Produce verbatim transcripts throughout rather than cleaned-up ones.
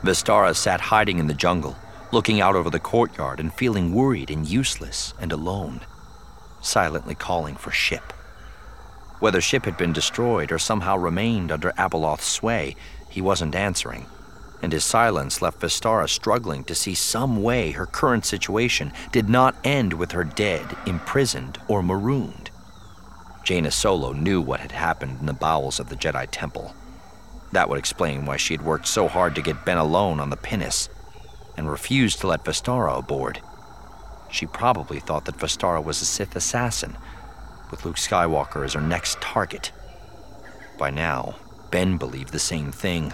Vestara sat hiding in the jungle, looking out over the courtyard and feeling worried and useless and alone, silently calling for Ship. Whether Ship had been destroyed or somehow remained under Abeloth's sway, he wasn't answering, and his silence left Vestara struggling to see some way her current situation did not end with her dead, imprisoned, or marooned. Jaina Solo knew what had happened in the bowels of the Jedi Temple. That would explain why she had worked so hard to get Ben alone on the pinnace and refused to let Vestara aboard. She probably thought that Vestara was a Sith assassin, with Luke Skywalker as her next target. By now, Ben believed the same thing.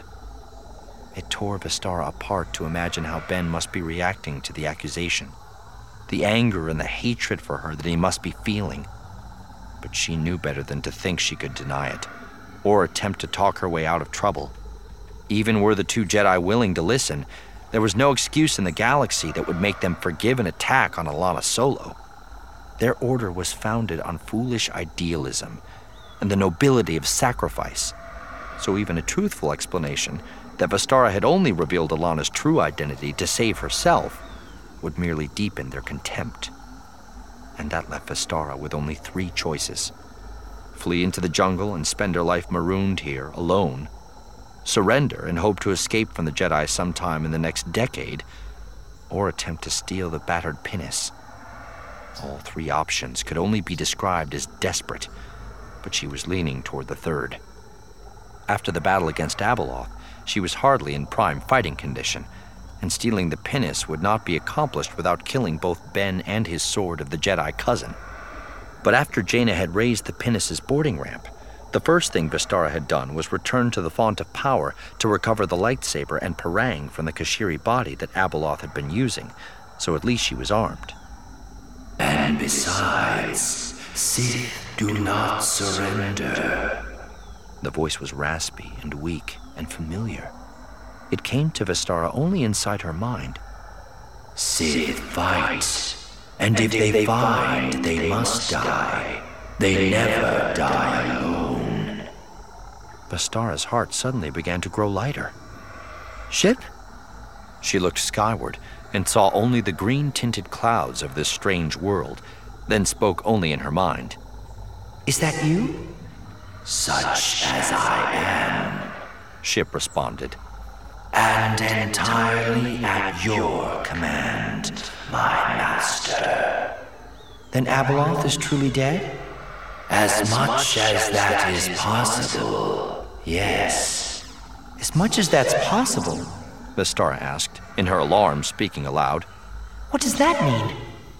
It tore Vestara apart to imagine how Ben must be reacting to the accusation, the anger and the hatred for her that he must be feeling. But she knew better than to think she could deny it, or attempt to talk her way out of trouble. Even were the two Jedi willing to listen, there was no excuse in the galaxy that would make them forgive an attack on Alana Solo. Their order was founded on foolish idealism and the nobility of sacrifice, so even a truthful explanation that Vestara had only revealed Alana's true identity to save herself would merely deepen their contempt. And that left Vestara with only three choices: flee into the jungle and spend her life marooned here, alone, surrender and hope to escape from the Jedi sometime in the next decade, or attempt to steal the battered pinnace. All three options could only be described as desperate, but she was leaning toward the third. After the battle against Abeloth, she was hardly in prime fighting condition, and stealing the pinnace would not be accomplished without killing both Ben and his sword of the Jedi cousin. But after Jaina had raised the pinnace's boarding ramp, the first thing Vestara had done was return to the Font of Power to recover the lightsaber and parang from the Kashiri body that Abeloth had been using, so at least she was armed. And besides, Sith do not surrender. The voice was raspy and weak and familiar. It came to Vestara only inside her mind. Sith fight, and if they find they must die, they never die alone. Vestara's heart suddenly began to grow lighter. Ship? She looked skyward and saw only the green-tinted clouds of this strange world, then spoke only in her mind. Is that you? Such as I am, Ship responded. And entirely at your command, my master. Then Abeloth is truly dead? As much as that is possible, yes. As much as that's possible? Vestara asked, in her alarm speaking aloud. What does that mean?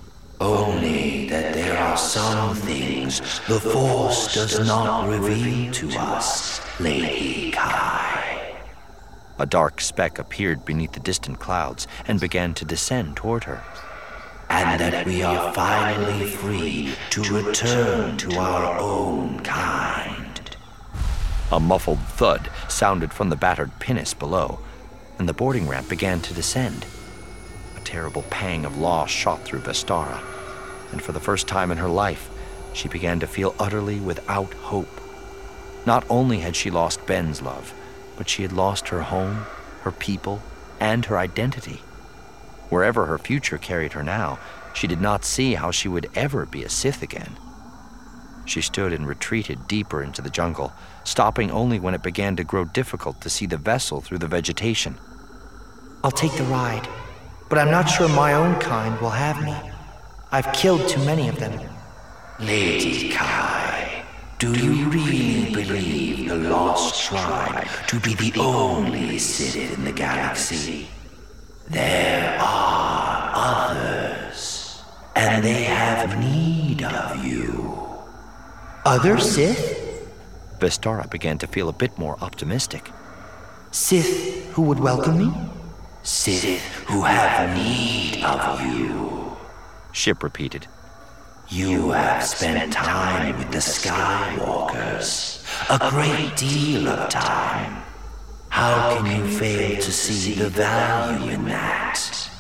Only that there are some things the Force does not reveal to us, Lady Kai. A dark speck appeared beneath the distant clouds and began to descend toward her. And that we are finally free to return to our own kind. A muffled thud sounded from the battered pinnace below, and the boarding ramp began to descend. A terrible pang of loss shot through Vestara, and for the first time in her life, she began to feel utterly without hope. Not only had she lost Ben's love, but she had lost her home, her people, and her identity. Wherever her future carried her now, she did not see how she would ever be a Sith again. She stood and retreated deeper into the jungle, stopping only when it began to grow difficult to see the vessel through the vegetation. I'll take the ride, but I'm not sure my own kind will have me. I've killed too many of them. Lady Kai, do you really believe the Lost Tribe to be the only Sith in the galaxy? There are others, and they have need of you. Other Sith? Vestara began to feel a bit more optimistic. Sith who would welcome me? Sith who have need of you. Ship repeated. You have spent time with the Skywalkers, a great deal of time. How can you fail to see the value in that?